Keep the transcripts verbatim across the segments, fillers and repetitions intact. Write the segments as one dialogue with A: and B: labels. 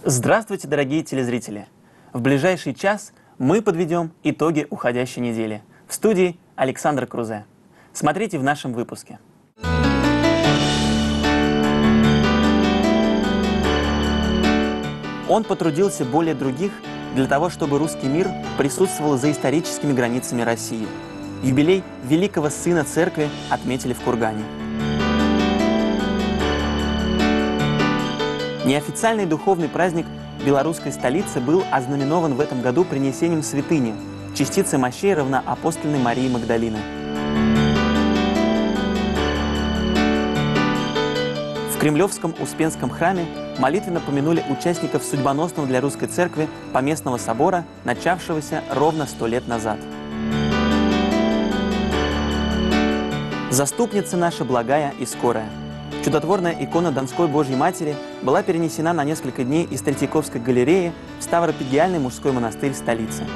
A: Здравствуйте, дорогие телезрители! В ближайший час мы подведем итоги уходящей недели. В студии Александр Крузе. Смотрите в нашем выпуске. Он потрудился более других для того, чтобы русский мир присутствовал за историческими границами России. Юбилей великого сына церкви отметили в Кургане. Неофициальный духовный праздник белорусской столицы был ознаменован в этом году принесением святыни, частицы мощей равноапостольной Марии Магдалины. В Кремлевском Успенском храме молитвенно помянули участников судьбоносного для русской церкви Поместного собора, начавшегося ровно сто лет назад. Заступница наша благая и скорая. Чудотворная икона Донской Божьей Матери была перенесена на несколько дней из Третьяковской галереи в Ставропигиальный мужской монастырь столицы.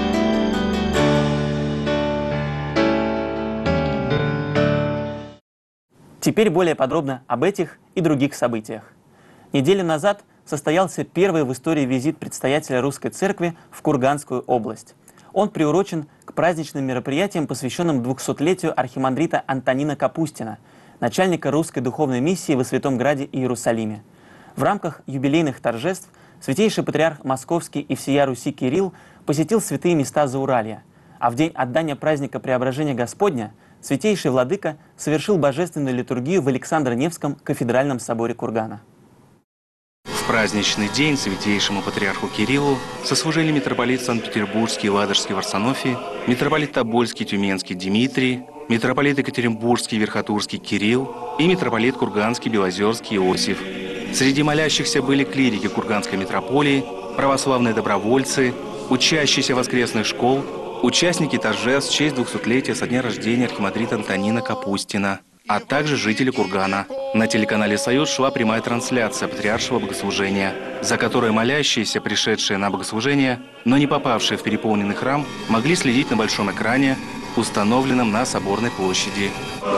A: Теперь более подробно об этих и других событиях. Неделю назад состоялся первый в истории визит предстоятеля Русской Церкви в Курганскую область. Он приурочен к праздничным мероприятиям, посвященным двухсотлетию архимандрита Антонина Капустина, начальника русской духовной миссии во Святом Граде и Иерусалиме. В рамках юбилейных торжеств святейший патриарх Московский и всея Руси Кирилл посетил святые места Зауралья, а в день отдания праздника Преображения Господня святейший владыка совершил божественную литургию в Александро-Невском кафедральном соборе Кургана.
B: В праздничный день святейшему патриарху Кириллу сослужили митрополит Санкт-Петербургский и Ладожский Варсонофий, митрополит Тобольский Тюменский Дмитрий, митрополит Екатеринбургский Верхотурский Кирилл и митрополит Курганский Белозерский Иосиф. Среди молящихся были клирики Курганской митрополии, православные добровольцы, учащиеся воскресных школ, участники торжеств в честь двухсотлетия со дня рождения архимандрита Антонина Капустина, а также жители Кургана. На телеканале «Союз» шла прямая трансляция патриаршего богослужения, за которой молящиеся, пришедшие на богослужение, но не попавшие в переполненный храм, могли следить на большом экране, установленном на Соборной площади.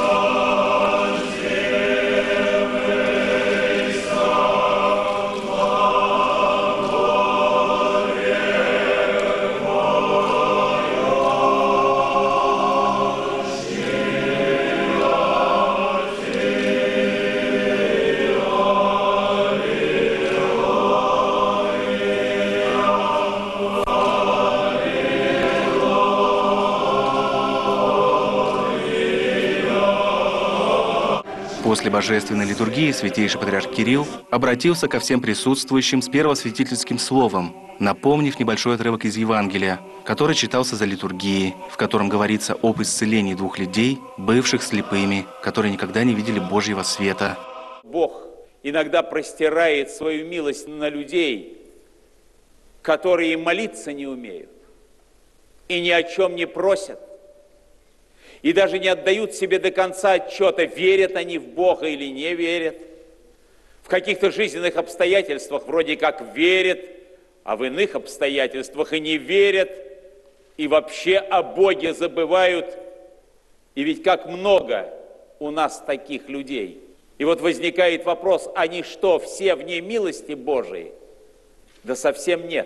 B: После божественной литургии святейший патриарх Кирилл обратился ко всем присутствующим с первосвятительским словом, напомнив небольшой отрывок из Евангелия, который читался за литургией, в котором говорится об исцелении двух людей, бывших слепыми, которые никогда не видели Божьего света.
C: Бог иногда простирает свою милость на людей, которые молиться не умеют и ни о чем не просят, и даже не отдают себе до конца отчета, верят они в Бога или не верят. В каких-то жизненных обстоятельствах вроде как верят, а в иных обстоятельствах и не верят, и вообще о Боге забывают. И ведь как много у нас таких людей. И вот возникает вопрос, они что, все вне милости Божией? Да совсем нет.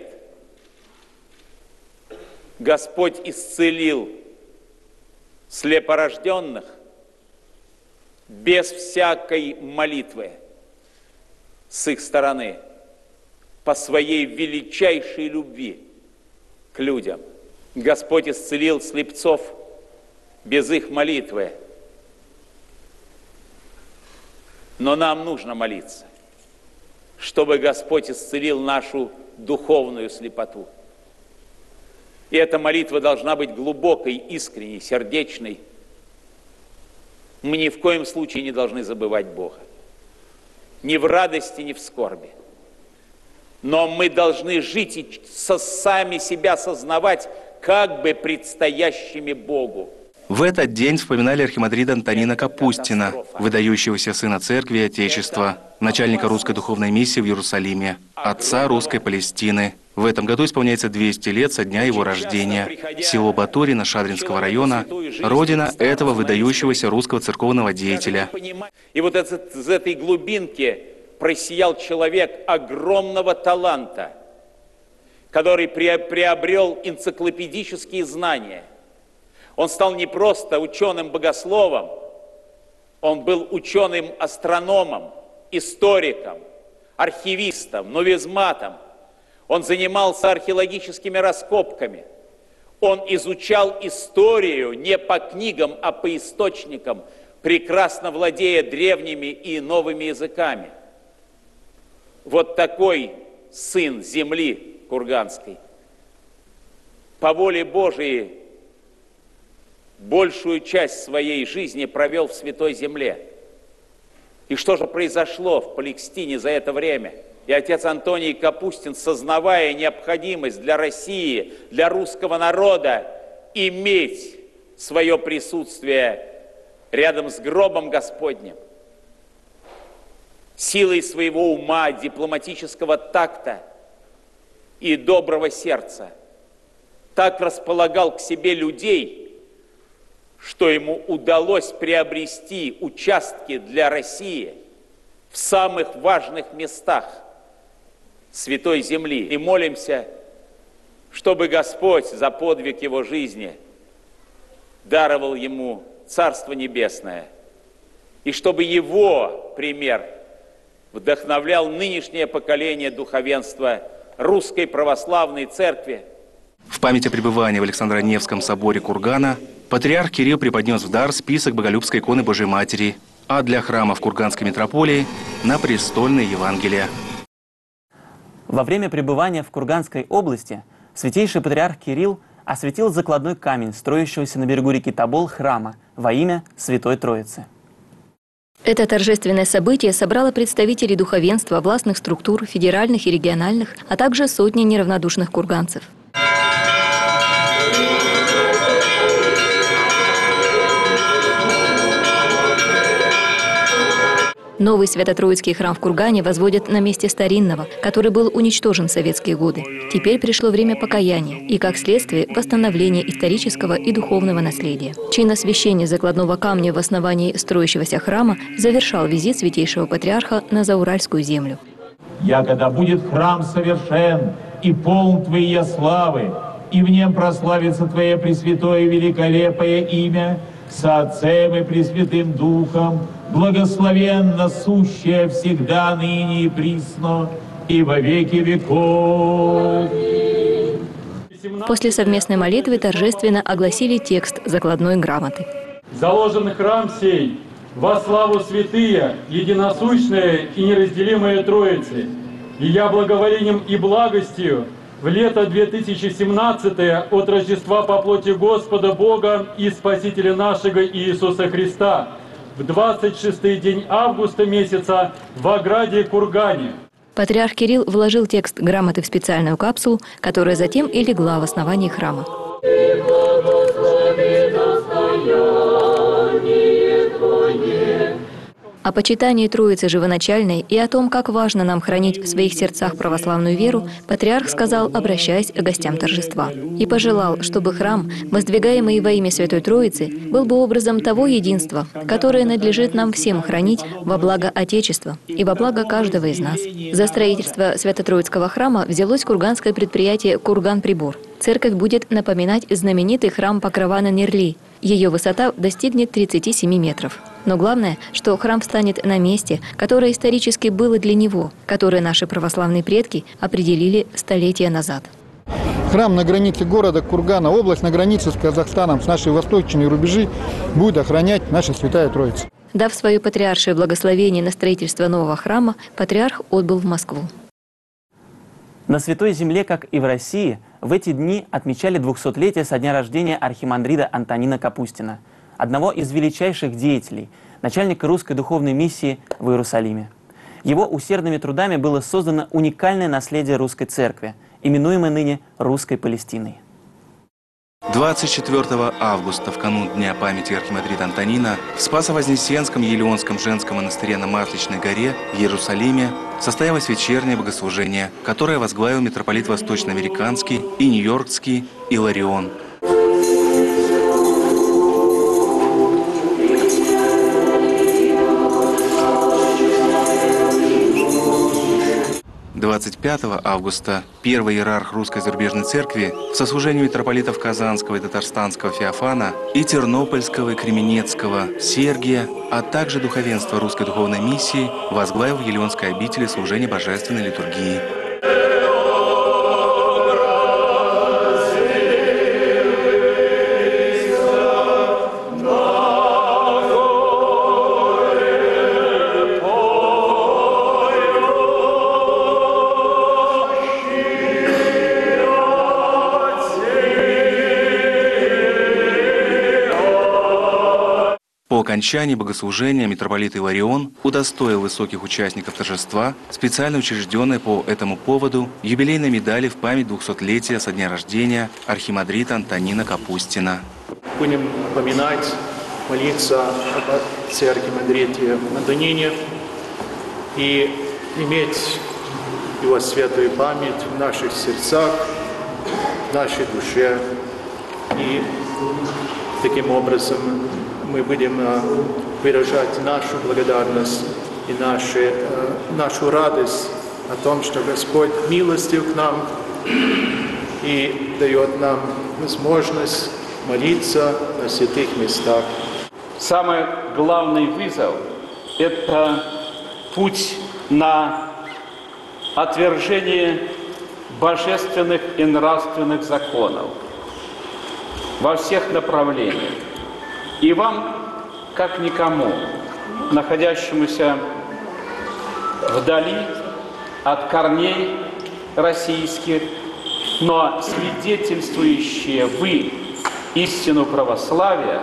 C: Господь исцелил слепорожденных без всякой молитвы с их стороны, по своей величайшей любви к людям. Господь исцелил слепцов без их молитвы. Но нам нужно молиться, чтобы Господь исцелил нашу духовную слепоту. И эта молитва должна быть глубокой, искренней, сердечной. Мы ни в коем случае не должны забывать Бога. Ни в радости, ни в скорби. Но мы должны жить и со, сами себя сознавать как бы предстоящими Богу.
B: В этот день вспоминали архимандрита Антонина Капустина, выдающегося сына церкви и Отечества, начальника русской духовной миссии в Иерусалиме, отца русской Палестины. В этом году исполняется двести лет со дня его рождения. Село Батурино Шадринского района – родина этого выдающегося русского церковного деятеля.
C: И вот из этой глубинки просиял человек огромного таланта, который приобрел энциклопедические знания. Он стал не просто ученым-богословом, он был ученым-астрономом, историком, архивистом, нумизматом. Он занимался археологическими раскопками. Он изучал историю не по книгам, а по источникам, прекрасно владея древними и новыми языками. Вот такой сын земли Курганской, по воле Божией, большую часть своей жизни провел в Святой Земле. И что же произошло в Палестине за это время? И отец Антоний Капустин, сознавая необходимость для России, для русского народа иметь свое присутствие рядом с гробом Господним, силой своего ума, дипломатического такта и доброго сердца, так располагал к себе людей, что ему удалось приобрести участки для России в самых важных местах Святой Земли. И молимся, чтобы Господь за подвиг его жизни даровал ему Царство Небесное, и чтобы его пример вдохновлял нынешнее поколение духовенства Русской Православной Церкви.
B: В память о пребывании в Александро-Невском соборе Кургана патриарх Кирилл преподнес в дар список Боголюбской иконы Божией Матери, а для храмов Курганской митрополии – на престольное Евангелие.
A: Во время пребывания в Курганской области святейший патриарх Кирилл осветил закладной камень строящегося на берегу реки Тобол храма во имя Святой Троицы.
D: Это торжественное событие собрало представителей духовенства, властных структур, федеральных и региональных, а также сотни неравнодушных курганцев. Новый Свято-Троицкий храм в Кургане возводят на месте старинного, который был уничтожен в советские годы. Теперь пришло время покаяния и, как следствие, восстановления исторического и духовного наследия. Чин освящения закладного камня в основании строящегося храма завершал визит святейшего патриарха на Зауральскую землю.
E: «Якогда будет храм совершен и полн Твоей славы, и в нем прославится Твое пресвятое великолепое имя, со Отцем и Пресвятым Духом, благословенно сущее всегда, ныне и присно, и во веки веков».
D: После совместной молитвы торжественно огласили текст закладной грамоты.
F: «Заложен храм сей во славу святые, единосущные и неразделимые Троицы, и я благоволением и благостью в лето две тысячи семнадцатое от Рождества по плоти Господа Бога и Спасителя нашего Иисуса Христа в двадцать шестый день августа месяца в ограде Кургане».
D: Патриарх Кирилл вложил текст грамоты в специальную капсулу, которая затем и легла в основании храма. О почитании Троицы Живоначальной и о том, как важно нам хранить в своих сердцах православную веру, патриарх сказал, обращаясь к гостям торжества. И пожелал, чтобы храм, воздвигаемый во имя Святой Троицы, был бы образом того единства, которое надлежит нам всем хранить во благо Отечества и во благо каждого из нас. За строительство Свято-Троицкого храма взялось курганское предприятие «Курган-Прибор». Церковь будет напоминать знаменитый храм Покрова на Нерли. Ее высота достигнет тридцати семи метров. Но главное, что храм встанет на месте, которое исторически было для него, которое наши православные предки определили столетия назад.
G: Храм на границе города Кургана, область на границе с Казахстаном, с нашей восточной рубежи, будет охранять наша Святая Троица.
D: Дав свое патриаршее благословение на строительство нового храма, патриарх отбыл в Москву.
A: На Святой Земле, как и в России, в эти дни отмечали двухсотлетие со дня рождения архимандрита Антонина Капустина, одного из величайших деятелей, начальника русской духовной миссии в Иерусалиме. Его усердными трудами было создано уникальное наследие русской церкви, именуемое ныне Русской Палестиной.
B: двадцать четвёртого августа, в канун Дня памяти архимандрита Антонина, в Спасо-Вознесенском Елеонском женском монастыре на Масличной горе в Иерусалиме состоялось вечернее богослужение, которое возглавил митрополит Восточноамериканский и Нью-Йоркский Иларион. двадцать пятого августа первый иерарх Русской зарубежной церкви в сослужении митрополитов Казанского и Татарстанского Феофана и Тернопольского и Кременецкого Сергия, а также духовенство Русской духовной миссии возглавил в Елеонской обители служение божественной литургии. По окончании богослужения митрополит Иларион удостоил высоких участников торжества специально учрежденной по этому поводу юбилейной медали в память двухсотлетия со дня рождения архимандрита Антонина Капустина.
H: Будем поминать, молиться об отце архимандрите Антонине и иметь его светлую память в наших сердцах, в нашей душе. И таким образом мы будем выражать нашу благодарность и наши, нашу радость о том, что Господь милостив к нам и дает нам возможность молиться на святых местах.
C: Самый главный вызов – это путь на отвержение божественных и нравственных законов во всех направлениях. И вам, как никому, находящемуся вдали от корней российских, но свидетельствующие вы истину православия,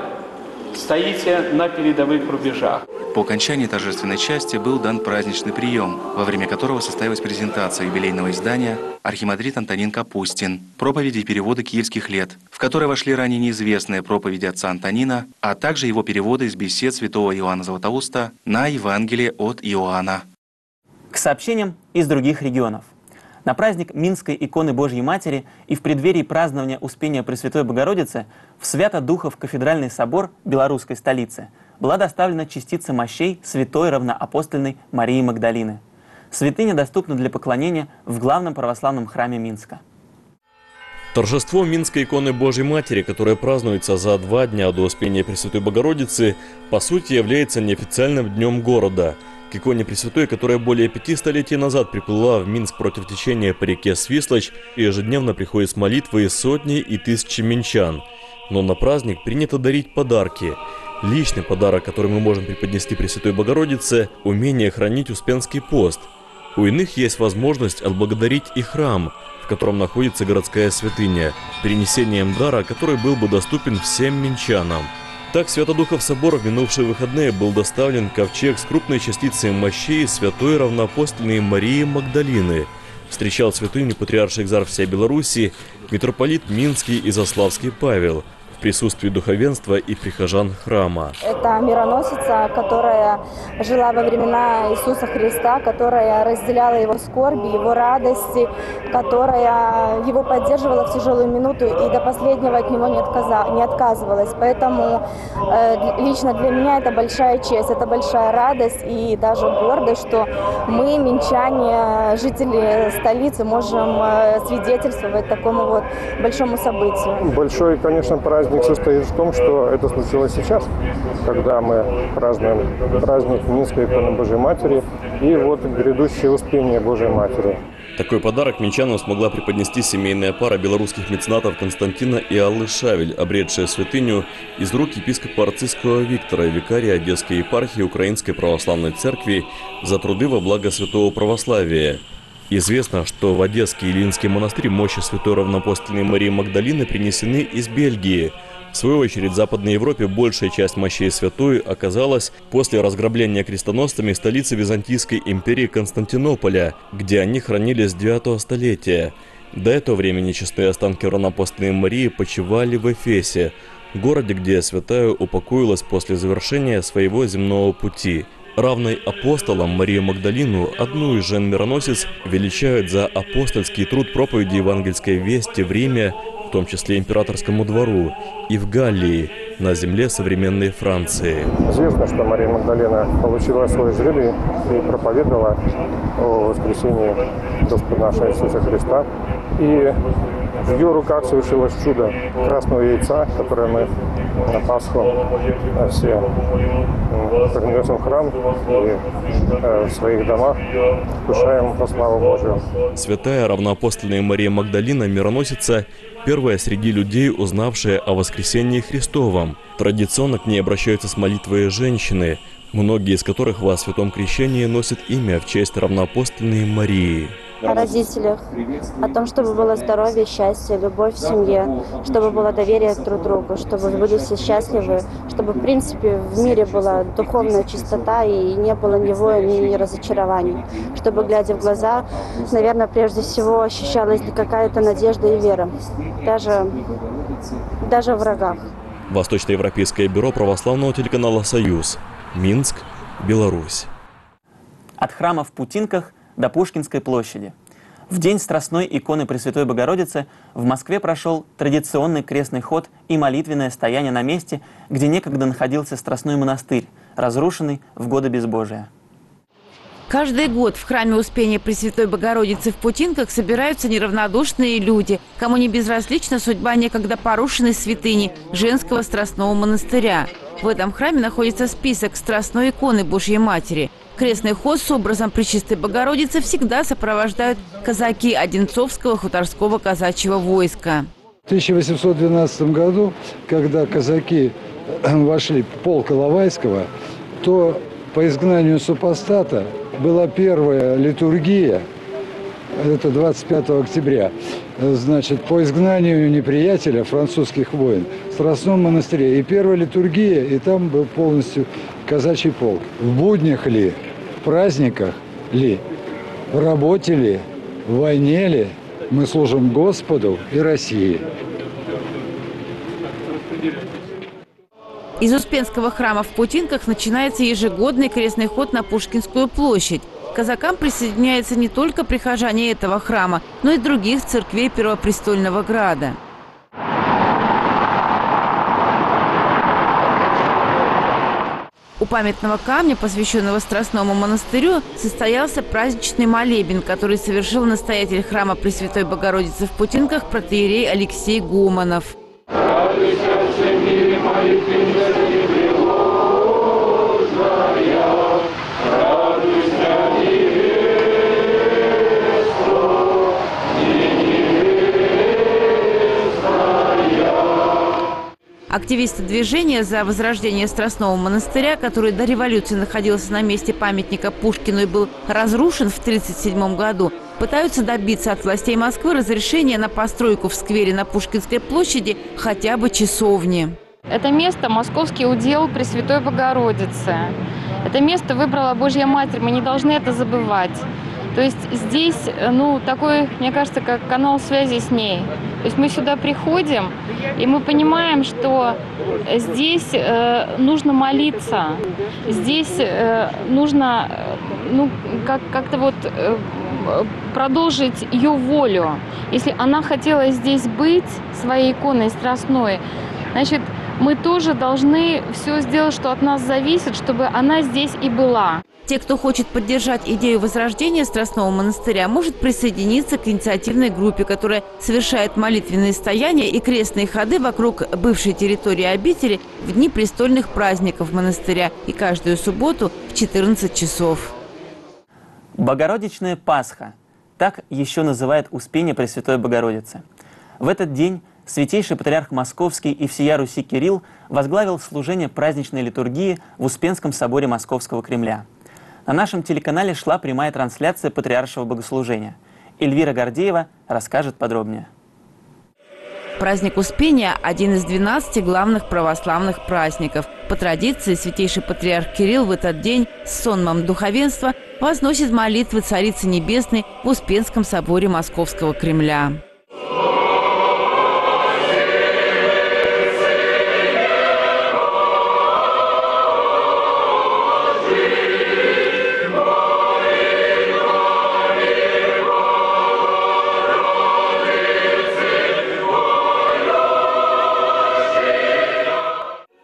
C: стоите на передовых рубежах.
B: По окончании торжественной части был дан праздничный прием, во время которого состоялась презентация юбилейного издания «Архимандрит Антонин Капустин. Проповеди и переводы киевских лет», в которой вошли ранее неизвестные проповеди отца Антонина, а также его переводы из бесед святого Иоанна Златоуста на Евангелие от Иоанна.
A: К сообщениям из других регионов. На праздник Минской иконы Божьей Матери и в преддверии празднования Успения Пресвятой Богородицы в Свято-Духов кафедральный собор белорусской столицы была доставлена частица мощей святой равноапостольной Марии Магдалины. Святыня доступна для поклонения в главном православном храме Минска.
I: Торжество Минской иконы Божьей Матери, которое празднуется за два дня до Успения Пресвятой Богородицы, по сути является неофициальным днем города. К иконе Пресвятой, которая более пяти столетий назад приплыла в Минск против течения по реке Свислочь, ежедневно приходят с молитвой сотни и тысячи минчан. Но на праздник принято дарить подарки. Личный подарок, который мы можем преподнести Пресвятой Богородице – умение хранить Успенский пост. У иных есть возможность отблагодарить и храм, в котором находится городская святыня, перенесением дара, который был бы доступен всем минчанам. Так, в Свято-Духов собор в минувшие выходные был доставлен ковчег с крупной частицей мощей святой равноапостольной Марии Магдалины. Встречал святыню патриарший экзарх всей Беларуси, митрополит Минский и Заславский Павел в присутствии духовенства и прихожан храма.
J: Это мироносица, которая жила во времена Иисуса Христа, которая разделяла его скорби, его радости, которая его поддерживала в тяжелую минуту и до последнего от него не, отказа, не отказывалась. Поэтому э, лично для меня это большая честь, это большая радость и даже гордость, что мы, минчане, жители столицы, можем э, свидетельствовать такому вот большому событию.
K: Большой, конечно, праздник состоит в том, что это случилось сейчас, когда мы празднуем праздник Минской иконы Божьей Матери и вот грядущее Успение Божьей Матери.
I: Такой подарок минчанам смогла преподнести семейная пара белорусских меценатов Константина и Аллы Шавель, обретшая святыню из рук епископа Арцизского Виктора, викария Одесской епархии Украинской Православной Церкви, за труды во благо святого православия. Известно, что в Одесский и Ильинский монастырь мощи святой равноапостольной Марии Магдалины принесены из Бельгии. В свою очередь, в Западной Европе большая часть мощей святой оказалась после разграбления крестоносцами столицы Византийской империи Константинополя, где они хранились с девятого столетия. До этого времени чистые останки равноапостольной Марии почивали в Эфесе, городе, где святая упокоилась после завершения своего земного пути. Равной апостолам Марию Магдалину, одну из жен-мироносец, величают за апостольский труд проповеди евангельской вести в Риме, в том числе императорскому двору, и в Галлии, на земле современной Франции.
K: Известно, что Мария Магдалина получила свой жребий и проповедовала о воскресении Господа нашего Иисуса Христа. И в ее руках совершилось чудо красного яйца, которое мы на Пасху все принесем в храм и в своих домах вкушаем во славу Божию.
I: Святая равноапостольная Мария Магдалина, мироносица, первая среди людей, узнавшая о воскресении Христовом. Традиционно к ней обращаются с молитвой женщины, многие из которых во Святом Крещении носят имя в честь равноапостольной Марии.
J: О родителях, о том, чтобы было здоровье, счастье, любовь в семье, чтобы было доверие друг к другу, чтобы были все счастливы, чтобы, в принципе, в мире была духовная чистота и не было ни войн, ни разочарований. Чтобы, глядя в глаза, наверное, прежде всего ощущалась какая-то надежда и вера, даже, даже в врагах.
I: Восточноевропейское бюро православного телеканала «Союз». Минск, Беларусь.
A: От храма в Путинках до Пушкинской площади. В день Страстной иконы Пресвятой Богородицы в Москве прошел традиционный крестный ход и молитвенное стояние на месте, где некогда находился Страстной монастырь, разрушенный в годы безбожия.
L: Каждый год в храме Успения Пресвятой Богородицы в Путинках собираются неравнодушные люди, кому не безразлична судьба некогда порушенной святыни женского Страстного монастыря. В этом храме находится список Страстной иконы Божьей Матери. Крестный ход с образом Пречистой Богородицы всегда сопровождают казаки Одинцовского хуторского казачьего войска.
M: В тысяча восемьсот двенадцатом году, когда казаки вошли в полк Иловайского, то по изгнанию супостата была первая литургия, это двадцать пятого октября, значит, по изгнанию неприятеля, французских войн, в Страстном монастыре. И первая литургия, и там был полностью казачий полк. В буднях ли, в праздниках ли, в работе ли, в войне ли мы служим Господу и России.
L: Из Успенского храма в Путинках начинается ежегодный крестный ход на Пушкинскую площадь. К казакам присоединяются не только прихожане этого храма, но и других церквей Первопрестольного града. У памятного камня, посвященного Страстному монастырю, состоялся праздничный молебен, который совершил настоятель храма Пресвятой Богородицы в Путинках протоиерей Алексей Гуманов. Активисты движения за возрождение Страстного монастыря, который до революции находился на месте памятника Пушкину и был разрушен в тысяча девятьсот тридцать седьмом году, пытаются добиться от властей Москвы разрешения на постройку в сквере на Пушкинской площади хотя бы часовни.
N: Это место – московский удел Пресвятой Богородицы. Это место выбрала Божья Матерь, мы не должны это забывать. То есть здесь, ну, такой, мне кажется, как канал связи с ней. То есть мы сюда приходим, и мы понимаем, что здесь э, нужно молиться, здесь э, нужно, э, ну, как, как-то вот э, продолжить ее волю. Если она хотела здесь быть, своей иконой страстной, значит, мы тоже должны все сделать, что от нас зависит, чтобы она здесь и была.
L: Те, кто хочет поддержать идею возрождения Страстного монастыря, может присоединиться к инициативной группе, которая совершает молитвенные стояния и крестные ходы вокруг бывшей территории обители в дни престольных праздников монастыря и каждую субботу в четырнадцать часов.
A: Богородичная Пасха – так еще называют Успение Пресвятой Богородицы. В этот день Святейший Патриарх Московский и всея Руси Кирилл возглавил служение праздничной литургии в Успенском соборе Московского Кремля. На нашем телеканале шла прямая трансляция патриаршего богослужения. Эльвира Гордеева расскажет подробнее.
L: Праздник Успения – один из двенадцати главных православных праздников. По традиции, Святейший Патриарх Кирилл в этот день с сонмом духовенства возносит молитвы Царицы Небесной в Успенском соборе Московского Кремля.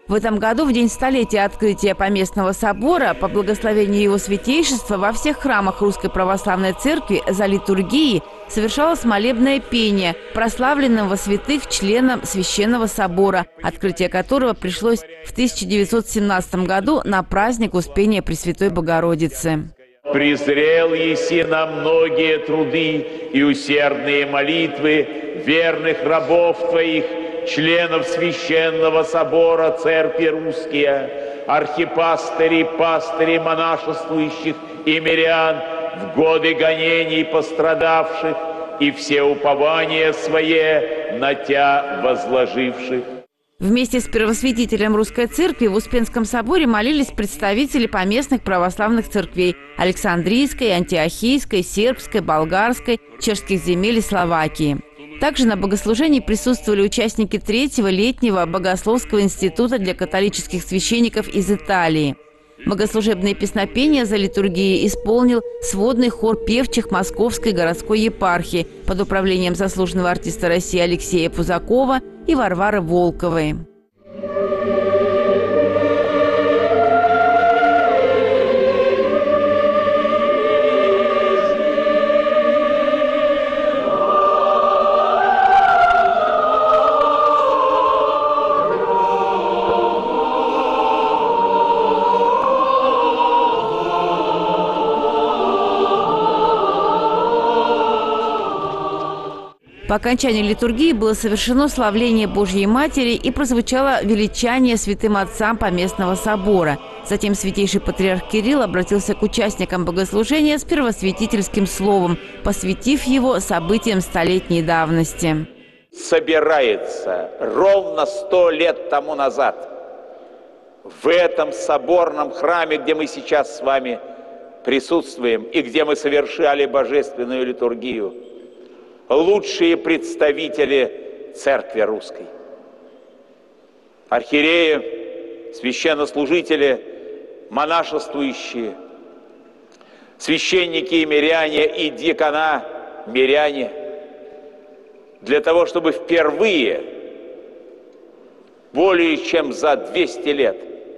L: В этом году, в день столетия открытия Поместного собора, по благословению его святейшества, во всех храмах Русской Православной Церкви за литургией совершалось молебное пение прославленным во святых членам Священного собора, открытие которого пришлось в тысяча девятьсот семнадцатом году на праздник Успения Пресвятой Богородицы.
C: «Презрел еси на многие труды и усердные молитвы верных рабов Твоих, членов Священного собора Церкви Русские, архипастырей, пастырей монашествующих и мирян, в годы гонений пострадавших и все упования свое на Тя возложивших».
L: Вместе с первосвятителем Русской Церкви в Успенском соборе молились представители поместных православных церквей – Александрийской, Антиохийской, Сербской, Болгарской, чешских земель и Словакии. Также на богослужении присутствовали участники третьего летнего богословского института для католических священников из Италии. Богослужебные песнопения за литургией исполнил сводный хор певчих Московской городской епархии под управлением заслуженного артиста России Алексея Пузакова и Варвары Волковой. По окончании литургии было совершено славление Божьей Матери и прозвучало величание святым отцам Поместного собора. Затем святейший патриарх Кирилл обратился к участникам богослужения с первосвятительским словом, посвятив его событиям столетней давности.
C: Собирается ровно сто лет тому назад в этом соборном храме, где мы сейчас с вами присутствуем и где мы совершали божественную литургию, лучшие представители Церкви Русской. Архиереи, священнослужители, монашествующие, священники и миряне, и диакона миряне, для того, чтобы впервые, более чем за двести лет,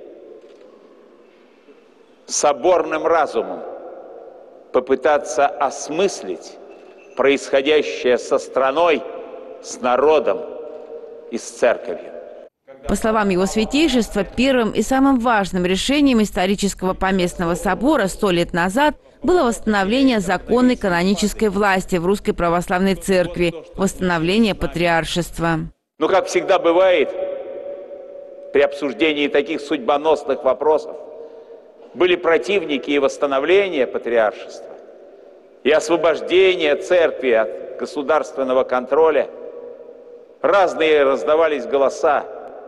C: соборным разумом попытаться осмыслить происходящее со страной, с народом и с церковью.
L: По словам его святейшества, первым и самым важным решением исторического Поместного собора сто лет назад было восстановление законной канонической власти в Русской Православной Церкви, восстановление патриаршества.
C: Но, как всегда бывает, при обсуждении таких судьбоносных вопросов были противники и восстановления патриаршества, и освобождения церкви от государственного контроля. Разные раздавались голоса,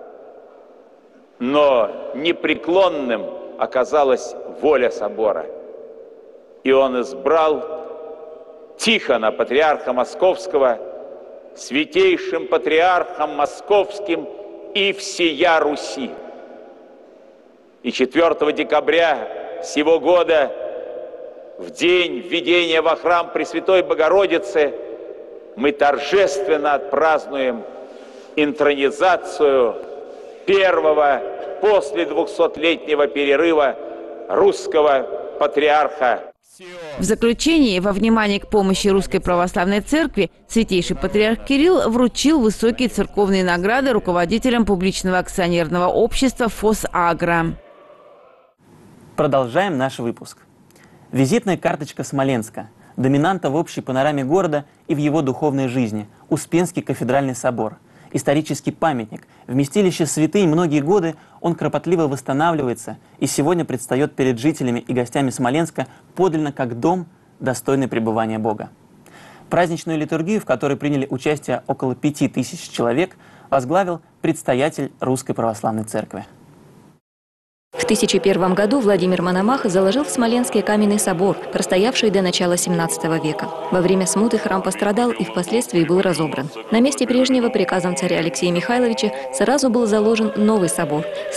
C: но непреклонным оказалась воля собора. И он избрал Тихона, патриарха Московского, святейшим патриархом Московским и всея Руси. И четвёртого декабря сего года, в день введения во храм Пресвятой Богородицы, мы торжественно отпразднуем интронизацию первого после двухсотлетнего перерыва русского патриарха.
L: В заключении, во внимание к помощи Русской Православной Церкви, святейший патриарх Кирилл вручил высокие церковные награды руководителям публичного акционерного общества «Фосагро».
A: Продолжаем наш выпуск. Визитная карточка Смоленска, доминанта в общей панораме города и в его духовной жизни, Успенский кафедральный собор. Исторический памятник, вместилище святынь многие годы, он кропотливо восстанавливается и сегодня предстает перед жителями и гостями Смоленска подлинно как дом, достойный пребывания Бога. Праздничную литургию, в которой приняли участие около пяти тысяч человек, возглавил предстоятель Русской Православной Церкви.
D: В тысяча первом году Владимир Мономах заложил в Смоленске каменный собор, простоявший до начала семнадцатого века. Во время смуты храм пострадал и впоследствии был разобран. На месте прежнего приказом царя Алексея Михайловича сразу был заложен новый собор с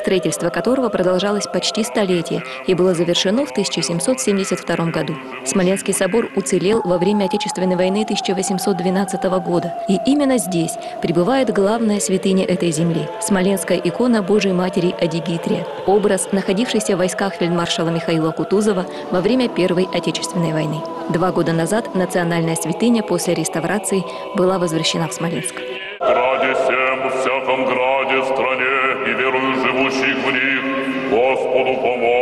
D: строительство которого продолжалось почти столетие и было завершено в тысяча семьсот семьдесят втором году. Смоленский собор уцелел во время Отечественной войны тысяча восемьсот двенадцатого года. И именно здесь пребывает главная святыня этой земли – Смоленская икона Божией Матери Адигитрия, образ, находившийся в войсках фельдмаршала Михаила Кутузова во время Первой Отечественной войны. Два года назад национальная святыня после реставрации была возвращена в Смоленск.
O: Граде всем, в всяком граде, стране и верую живущих в них, Господу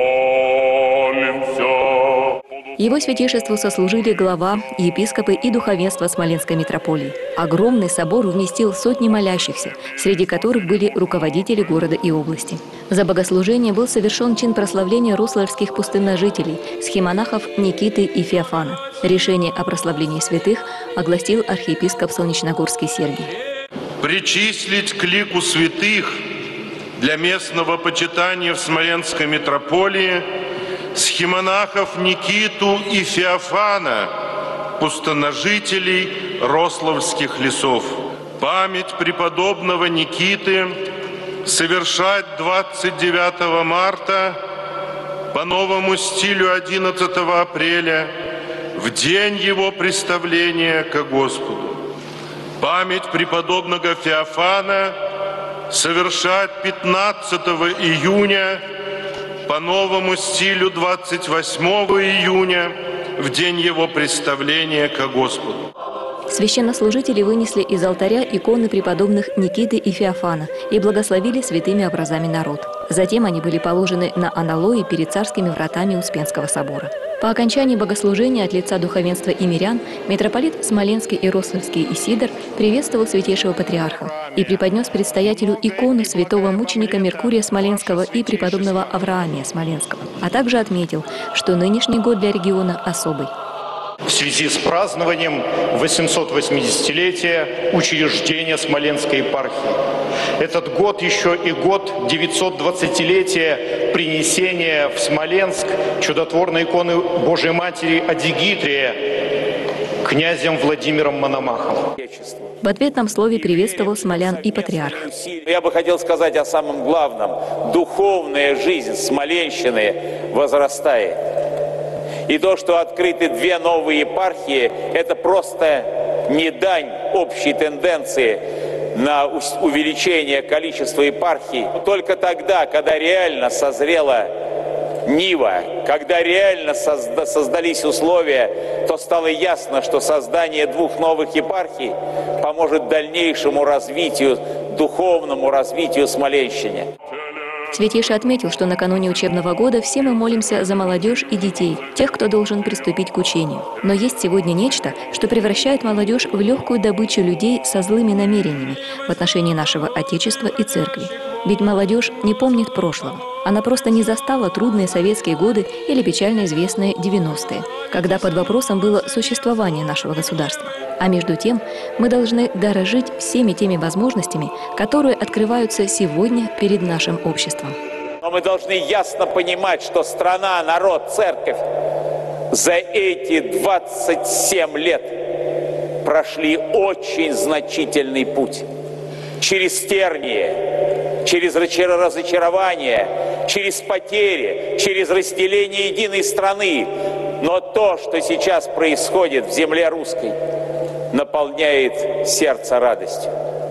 O: помолимся.
D: Его святейшеству сослужили глава, епископы и духовенство Смоленской митрополии. Огромный собор вместил сотни молящихся, среди которых были руководители города и области. За богослужение был совершен чин прославления рославских пустынножителей, схимонахов Никиты и Феофана. Решение о прославлении святых огласил архиепископ Солнечногорский Сергий.
P: Причислить к лику святых для местного почитания в Смоленской митрополии схимонахов Никиту и Феофана, пустоножителей Рославских лесов. Память преподобного Никиты совершать двадцать девятого марта по новому стилю одиннадцатого апреля в день его представления ко Господу. Память преподобного Феофана совершать пятнадцатого июня по новому стилю двадцать восьмого июня в день его представления ко Господу.
D: Священнослужители вынесли из алтаря иконы преподобных Никиты и Феофана и благословили святыми образами народ. Затем они были положены на аналои перед царскими вратами Успенского собора. По окончании богослужения от лица духовенства и мирян митрополит Смоленский и Рославский Исидор приветствовал святейшего патриарха и преподнес предстоятелю икону святого мученика Меркурия Смоленского и преподобного Авраамия Смоленского, а также отметил, что нынешний год для региона особый.
Q: В связи с празднованием восьмисот восьмидесятилетия учреждения Смоленской епархии. Этот год еще и год девятисотдвадцатилетия принесения в Смоленск чудотворной иконы Божией Матери Адигитрия князем Владимиром Мономахом.
D: В ответном слове приветствовал смолян и патриарх.
C: Я бы хотел сказать о самом главном. Духовная жизнь Смоленщины возрастает. И то, что открыты две новые епархии, это просто не дань общей тенденции на увеличение количества епархий. Только тогда, когда реально созрела нива, когда реально созда- создались условия, то стало ясно, что создание двух новых епархий поможет дальнейшему развитию, духовному развитию Смоленщины.
D: Святейший отметил, что накануне учебного года все мы молимся за молодежь и детей, тех, кто должен приступить к учению. Но есть сегодня нечто, что превращает молодежь в легкую добычу людей со злыми намерениями в отношении нашего Отечества и Церкви. Ведь молодежь не помнит прошлого. Она просто не застала трудные советские годы или печально известные девяностые, когда под вопросом было существование нашего государства. А между тем мы должны дорожить всеми теми возможностями, которые открываются сегодня перед нашим обществом.
C: Но мы должны ясно понимать, что страна, народ, церковь за эти двадцать семь лет прошли очень значительный путь. Через тернии, через разочарование, через потери, через разделение единой страны. Но то, что сейчас происходит в земле русской, наполняет сердце радостью.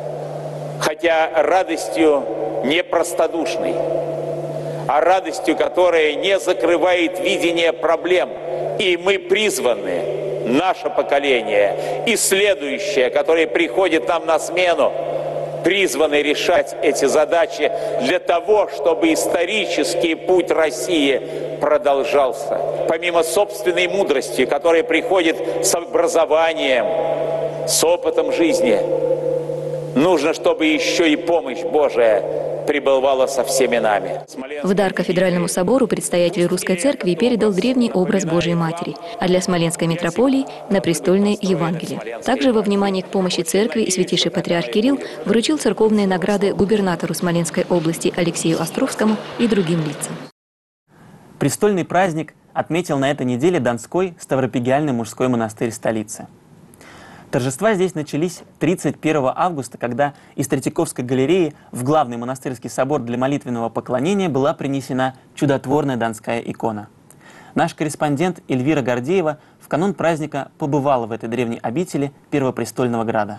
C: Хотя радостью не простодушной, а радостью, которая не закрывает видение проблем. И мы призваны, наше поколение и следующее, которое приходит нам на смену, призваны решать эти задачи для того, чтобы исторический путь России продолжался. Помимо собственной мудрости, которая приходит с образованием, с опытом жизни, нужно, чтобы еще и помощь Божия пребывала со всеми нами.
D: В дар кафедральному собору предстоятель Русской Церкви передал древний образ Божией Матери, а для Смоленской митрополии – на престольное Евангелие. Также во внимание к помощи Церкви и святейший патриарх Кирилл вручил церковные награды губернатору Смоленской области Алексею Островскому и другим лицам.
A: Престольный праздник отметил на этой неделе Донской Ставропигиальный мужской монастырь столицы. Торжества здесь начались тридцать первого августа, когда из Третьяковской галереи в главный монастырский собор для молитвенного поклонения была принесена чудотворная донская икона. Наш корреспондент Эльвира Гордеева в канун праздника побывала в этой древней обители Первопрестольного града.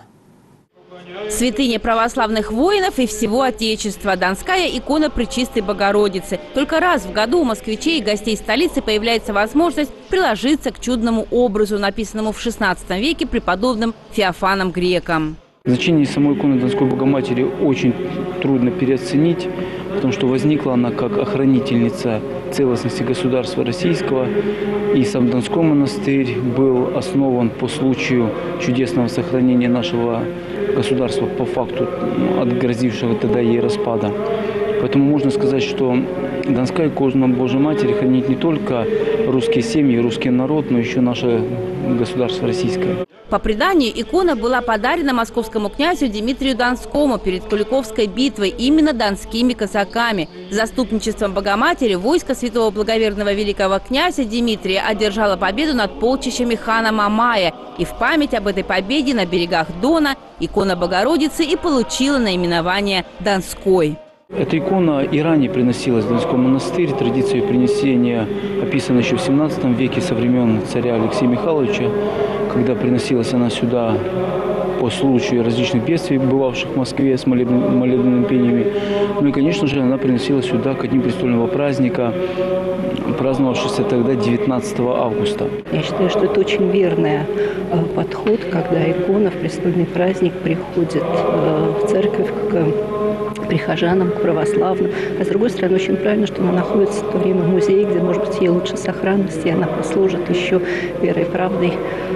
L: Святыня православных воинов и всего Отечества. Донская икона Пречистой Богородицы. Только раз в году у москвичей и гостей столицы появляется возможность приложиться к чудному образу, написанному в шестнадцатом веке преподобным Феофаном Греком.
R: Значение самой иконы Донской Богоматери очень трудно переоценить, потому что возникла она как охранительница целостности государства российского. И сам Донской монастырь был основан по случаю чудесного сохранения нашего государства по факту отгрозившего тогда ей распада. Поэтому можно сказать, что Донская икона Божьей Матери хранит не только русские семьи, русский народ, но еще наше государство российское.
L: По преданию, икона была подарена московскому князю Дмитрию Донскому перед Куликовской битвой именно донскими казаками. Заступничеством Богоматери войско святого благоверного великого князя Дмитрия одержало победу над полчищами хана Мамая. И в память об этой победе на берегах Дона икона Богородицы и получила наименование Донской.
R: Эта икона и ранее приносилась в Донской монастырь. Традиция принесения описана еще в семнадцатом веке со времен царя Алексея Михайловича, когда приносилась она сюда по случаю различных бедствий, бывавших в Москве с молебными пениями. Ну и, конечно же, она приносилась сюда ко дню престольного праздника, праздновавшегося тогда девятнадцатого августа.
S: Я считаю, что это очень верный подход, когда икона в престольный праздник приходит в церковь к прихожанам, к православным. А с другой стороны, очень правильно, что она находится в то время в музее, где, может быть, ей лучше сохранности, и она послужит еще верой и правдой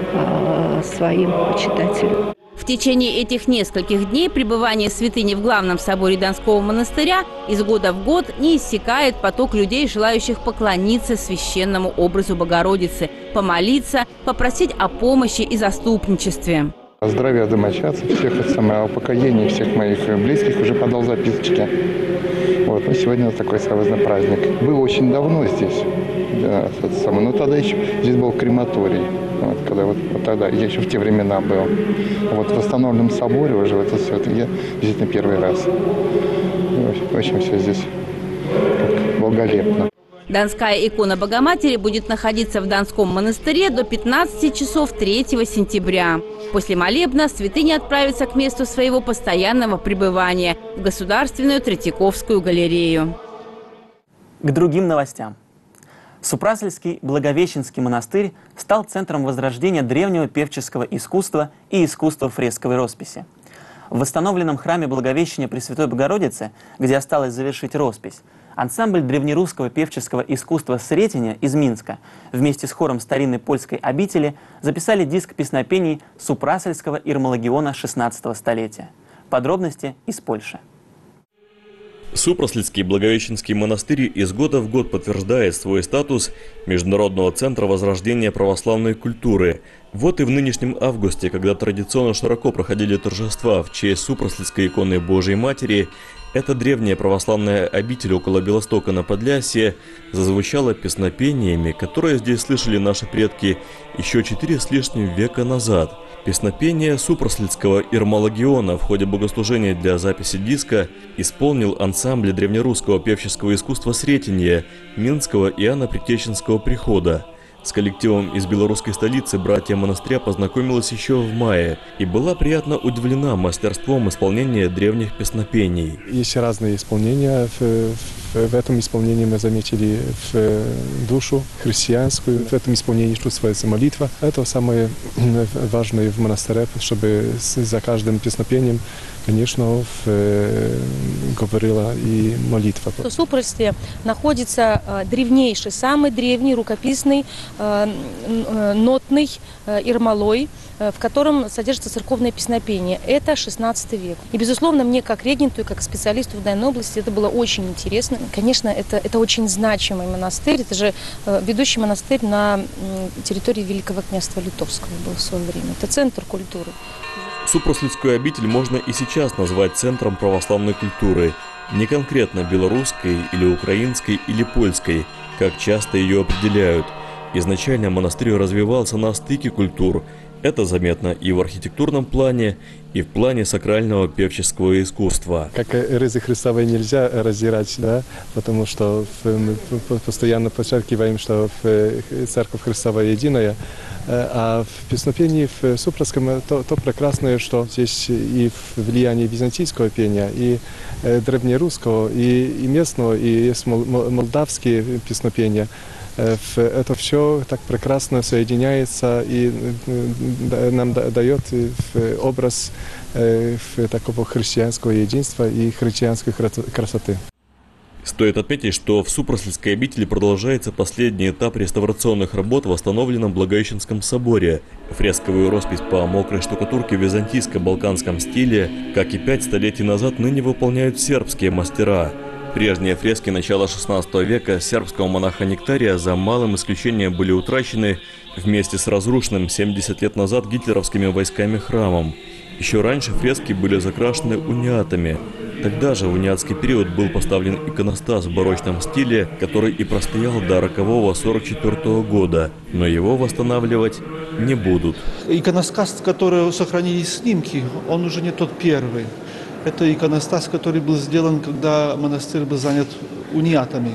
S: э, своим почитателям.
L: В течение этих нескольких дней пребывание святыни в главном соборе Донского монастыря из года в год не иссякает поток людей, желающих поклониться священному образу Богородицы, помолиться, попросить о помощи и заступничестве.
K: Здравия домочадцев, всех от самого упокоения, всех моих близких уже подал записочки. Вот, ну, сегодня такой своеобразный праздник. Был очень давно здесь, да, но тогда еще здесь был крематорий. Вот, когда вот, вот тогда, я еще в те времена был. Вот в восстановленном соборе уже вот это все, это я действительно первый раз. Очень все здесь как благолепно.
L: Донская икона Богоматери будет находиться в Донском монастыре до пятнадцати часов третьего сентября. После молебна святыня отправится к месту своего постоянного пребывания – в Государственную Третьяковскую галерею.
A: К другим новостям. Супрасельский Благовещенский монастырь стал центром возрождения древнего певческого искусства и искусства фресковой росписи. В восстановленном храме Благовещения Пресвятой Богородицы, где осталось завершить роспись, ансамбль древнерусского певческого искусства «Сретения» из Минска вместе с хором старинной польской обители записали диск песнопений Супрасельского Ирмолагиона шестнадцатого столетия. Подробности из Польши.
I: Супраслицкий Благовещенский монастырь из года в год подтверждает свой статус Международного центра возрождения православной культуры. Вот и в нынешнем августе, когда традиционно широко проходили торжества в честь Супраслицкой иконы Божией Матери, эта древняя православная обитель около Белостока на Подлясье зазвучала песнопениями, которые здесь слышали наши предки еще четыре с лишним века назад. Песнопение Супраслицкого Ирмолагиона в ходе богослужения для записи диска исполнил ансамбль древнерусского певческого искусства «Сретения» Минского Иоанно-Предтеченского прихода. С коллективом из белорусской столицы братья монастыря познакомилась еще в мае и была приятно удивлена мастерством исполнения древних песнопений.
K: Есть разные исполнения. В, в, в этом исполнении мы заметили в душу христианскую. В этом исполнении чувствуется молитва. Это самое важное в монастыре, чтобы за каждым песнопением, конечно, в, говорила и молитва.
T: В Супрасельстве находится древнейший, самый древний рукописный нотный ирмолой, в котором содержится церковное песнопение. Это шестнадцатый век. И, безусловно, мне как регенту и как специалисту в данной области это было очень интересно. Конечно, это, это очень значимый монастырь. Это же ведущий монастырь на территории Великого княжества Литовского был в свое время. Это центр культуры.
I: Супраслицкую обитель можно и сейчас назвать центром православной культуры. Не конкретно белорусской или украинской или польской, как часто ее определяют. Изначально монастырь развивался на стыке культур. Это заметно и в архитектурном плане, и в плане сакрального певческого искусства.
K: Как ризы Христовой нельзя раздирать, да, потому что мы постоянно подчеркиваем, что Церковь Христова единая, а в песнопении в Супроском то, то прекрасное, что здесь и влияние византийского пения, и древнерусского, и, и местного, и есть молдавские песнопения. Это все так прекрасно соединяется и нам дает образ такого христианского единства и христианской красоты.
I: Стоит отметить, что в Супросльской обители продолжается последний этап реставрационных работ в восстановленном Благовещенском соборе. Фресковую роспись по мокрой штукатурке в византийско-балканском стиле, как и пять столетий назад, ныне выполняют сербские мастера. Прежние фрески начала шестнадцатого века сербского монаха Нектария за малым исключением были утрачены вместе с разрушенным семьдесят лет назад гитлеровскими войсками храмом. Еще раньше фрески были закрашены униатами. Тогда же в униатский период был поставлен иконостас в барочном стиле, который и простоял до рокового сорок четвёртого года, но его восстанавливать не будут.
U: Иконостас, который сохранились снимки, он уже не тот первый. Это иконостас, который был сделан, когда монастырь был занят униатами.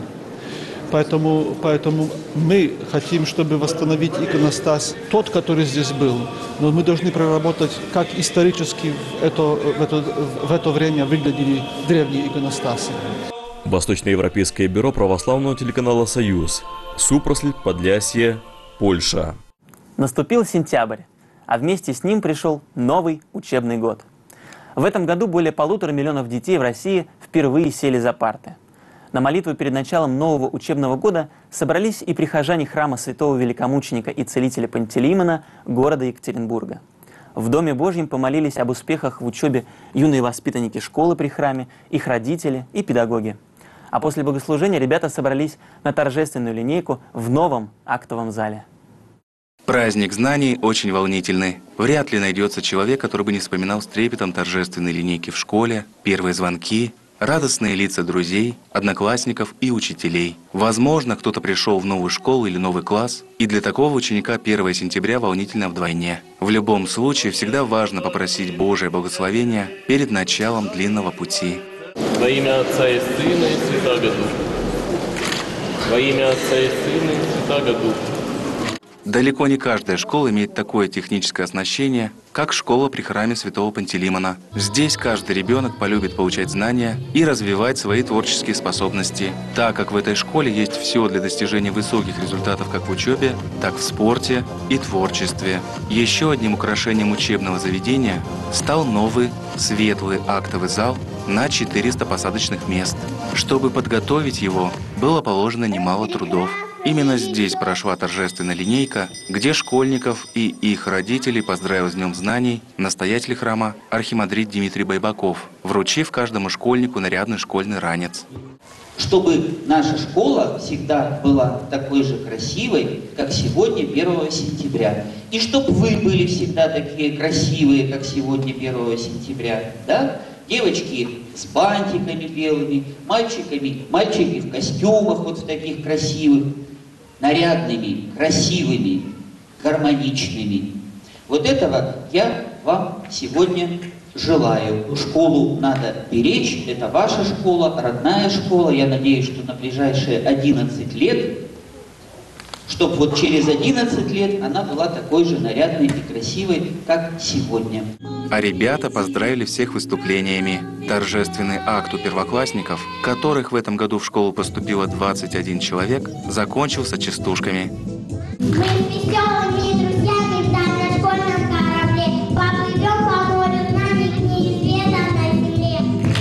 U: Поэтому, поэтому мы хотим, чтобы восстановить иконостас, тот, который здесь был. Но мы должны проработать, как исторически в это, в это, в это время выглядели древние иконостасы.
I: Восточноевропейское бюро православного телеканала «Союз». Супросль, Подлясье, Польша.
A: Наступил сентябрь, а вместе с ним пришел новый учебный год. В этом году более полутора миллионов детей в России впервые сели за парты. На молитву перед началом нового учебного года собрались и прихожане храма святого великомученика и целителя Пантелеимона города Екатеринбурга. В Доме Божьем помолились об успехах в учебе юные воспитанники школы при храме, их родители и педагоги. А после богослужения ребята собрались на торжественную линейку в новом актовом зале.
B: Праздник знаний очень волнительный. Вряд ли найдется человек, который бы не вспоминал с трепетом торжественные линейки в школе, первые звонки, радостные лица друзей, одноклассников и учителей. Возможно, кто-то пришел в новую школу или новый класс, и для такого ученика первое сентября волнительно вдвойне. В любом случае, всегда важно попросить Божие благословения перед началом длинного пути.
V: Во имя Отца и Сына и Святаго Духа. Во имя Отца и Сына и Святаго Духа.
B: Далеко не каждая школа имеет такое техническое оснащение, как школа при храме святого Пантелеимона. Здесь каждый ребенок полюбит получать знания и развивать свои творческие способности, так как в этой школе есть все для достижения высоких результатов как в учебе, так в спорте и творчестве. Еще одним украшением учебного заведения стал новый светлый актовый зал на четыреста посадочных мест. Чтобы подготовить его, было положено немало трудов. Именно здесь прошла торжественная линейка, где школьников и их родителей поздравил с Днем знаний настоятель храма архимандрит Дмитрий Байбаков, вручив каждому школьнику нарядный школьный ранец.
W: Чтобы наша школа всегда была такой же красивой, как сегодня, первого сентября. И чтобы вы были всегда такие красивые, как сегодня, первого сентября. Да? Девочки с бантиками белыми, мальчиками, мальчики в костюмах вот в таких красивых, нарядными, красивыми, гармоничными. Вот этого я вам сегодня желаю. Школу надо беречь, это ваша школа, родная школа. Я надеюсь, что на ближайшие одиннадцать лет, чтобы вот через одиннадцать лет она была такой же нарядной и красивой, как сегодня.
B: А ребята поздравили всех выступлениями. Торжественный акт у первоклассников, которых в этом году в школу поступило двадцать один человек, закончился частушками.
X: Мы с веселыми друзьями в дальнем школьном корабле поплывем по морю знаний к неизведанной земле.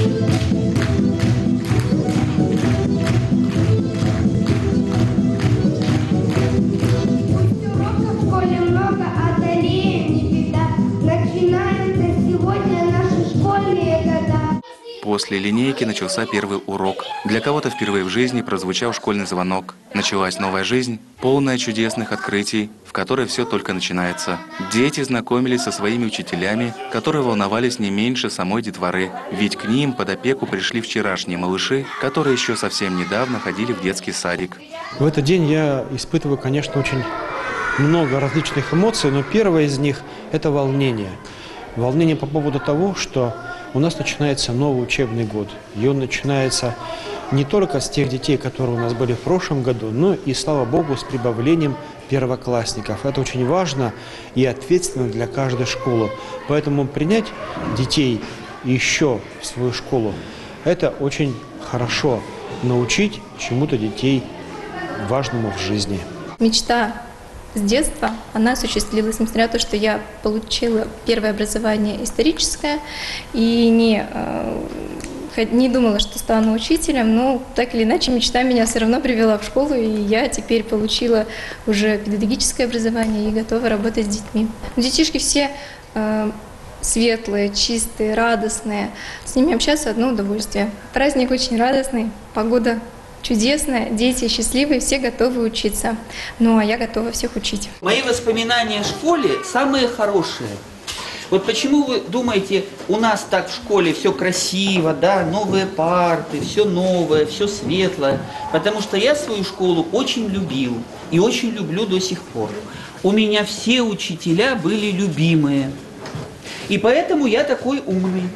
X: Пусть уроков в школе много, одолеем не беда. Начинаются сегодня наши школьные года.
B: После линейки начался первый урок. Для кого-то впервые в жизни прозвучал школьный звонок. Началась новая жизнь, полная чудесных открытий, в которой все только начинается. Дети знакомились со своими учителями, которые волновались не меньше самой детворы. Ведь к ним под опеку пришли вчерашние малыши, которые еще совсем недавно ходили в детский садик.
Y: В этот день я испытываю, конечно, очень
E: много различных эмоций, но первое из них – это волнение. Волнение по поводу того, что у нас начинается новый учебный год. И он начинается не только с тех детей, которые у нас были в прошлом году, но и, слава Богу, с прибавлением первоклассников. Это очень важно и ответственно для каждой школы. Поэтому принять детей еще в свою школу – это очень хорошо. Научить чему-то детей важному в жизни.
F: Мечта с детства, она осуществилась, несмотря на то, что я получила первое образование историческое и не, не думала, что стану учителем, но так или иначе мечта меня все равно привела в школу, и я теперь получила уже педагогическое образование и готова работать с детьми. Детишки все э, светлые, чистые, радостные, с ними общаться одно удовольствие. Праздник очень радостный, погода чудесная, дети счастливые, все готовы учиться. Ну, а я готова всех учить.
W: Мои воспоминания о школе самые хорошие. Вот почему вы думаете, у нас так в школе все красиво, да, новые парты, все новое, все светлое? Потому что я свою школу очень любил и очень люблю до сих пор. У меня все учителя были любимые. И поэтому я такой умный.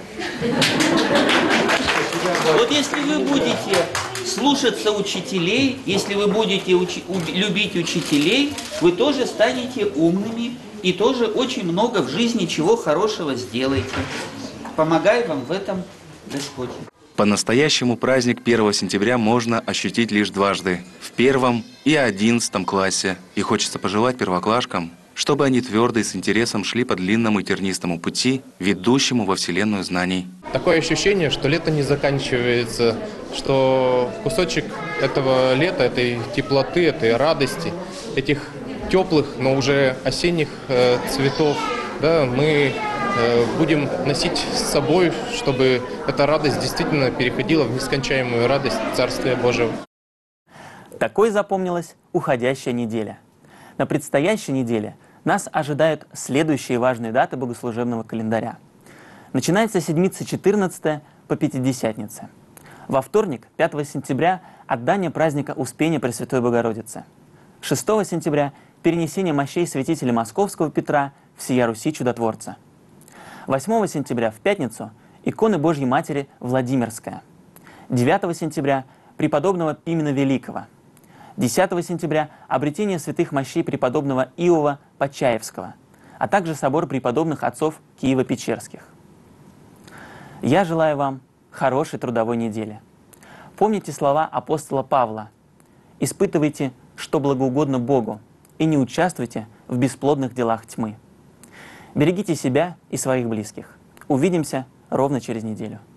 W: Вот если вы будете слушаться учителей, если вы будете учи, любить учителей, вы тоже станете умными и тоже очень много в жизни чего хорошего сделаете. Помогай вам в этом Господь.
B: По-настоящему праздник первого сентября можно ощутить лишь дважды – в первом и одиннадцатом классе. И хочется пожелать первоклашкам, чтобы они твердо и с интересом шли по длинному и тернистому пути, ведущему во вселенную знаний.
G: Такое ощущение, что лето не заканчивается, что кусочек этого лета, этой теплоты, этой радости, этих теплых, но уже осенних э, цветов, да, мы э, будем носить с собой, чтобы эта радость действительно переходила в нескончаемую радость Царствия Божьего.
A: Такой запомнилась уходящая неделя. На предстоящей неделе нас ожидают следующие важные даты богослужебного календаря. Начинается седмица четырнадцатая по Пятидесятнице. Во вторник, пятого сентября, отдание праздника Успения Пресвятой Богородицы. шестого сентября – перенесение мощей святителя Московского Петра всея Руси Чудотворца. восьмого сентября, в пятницу, иконы Божьей Матери Владимирская. девятого сентября – преподобного Пимена Великого. десятого сентября – обретение святых мощей преподобного Иова Почаевского, а также собор преподобных отцов Киево-Печерских. Я желаю вам хорошей трудовой недели. Помните слова апостола Павла: «Испытывайте, что благоугодно Богу, и не участвуйте в бесплодных делах тьмы». Берегите себя и своих близких. Увидимся ровно через неделю.